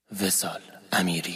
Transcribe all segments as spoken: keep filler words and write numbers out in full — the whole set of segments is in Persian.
وصال امیری.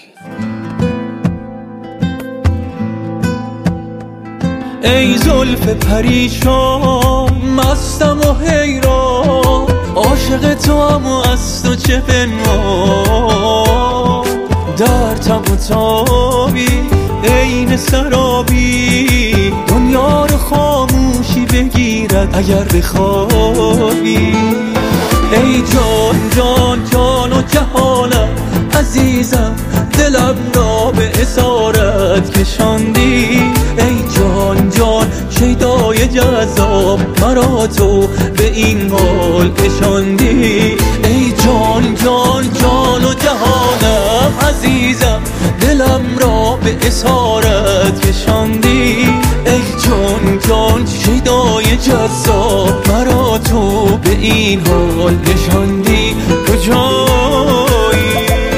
ای زلف پریشان مستم و حیران، عاشق تو هم و از تو چه پنهان، در تب و تابی عین سرابی، دنیا رو خاموشی بگیرد اگر بخوابی. ای جان جان جان و جهانم عزیزم، دلم را به اسارت کشاندی. ای جان جان شیدای جذاب، مرا تو به این حال کشاندی. ای جان جان جان و جهانم عزیزم، دلم را به اسارت کشاندی. ای جان جان شیدای جذاب، مرا تو به این حال نشاندی. کجایی؟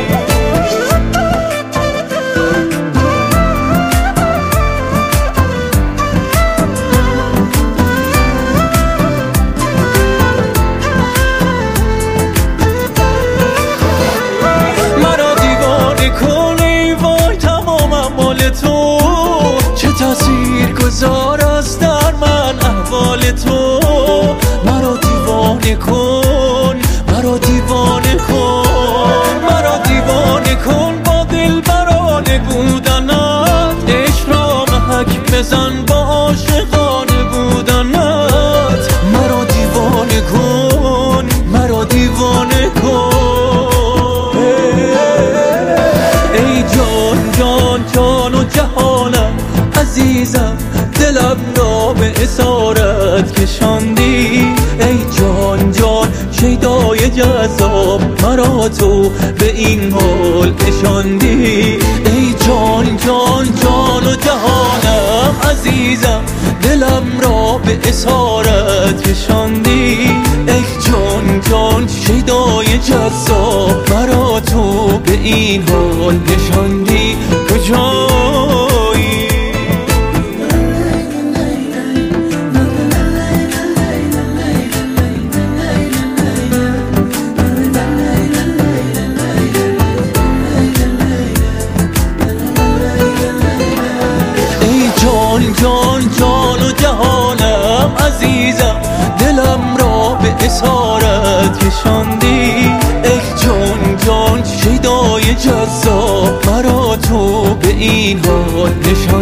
مرا دیوانه کن ای وای تمامم مال تو، چه تاثیر گذار است در من احوال تو. مرا دیوانه کن، مرا دیوانه کن، مرا دیوانه کن با دل برانه بودنت. عشق را محک بزن با عاشقانه بودنت. مرا دیوانه کن، مرا دیوانه کن. ای جان جان جان و جهانم عزیزم، دلم را به اسارت کشاندی. ای جان جان شیدای جذاب، مرا تو به این حال نشاندی. ای جان جان جان و جهانم عزیزم، دلم را به اسارت کشاندی. ای جان جان شیدای جذاب، مرا تو به این حال نشاندی. کجایی؟ جان جان جان و جهانم عزیزم، دلم را به اسارت کشاندی. ای جان جان شیدای جذاب، مرا تو به این حال نشاندی.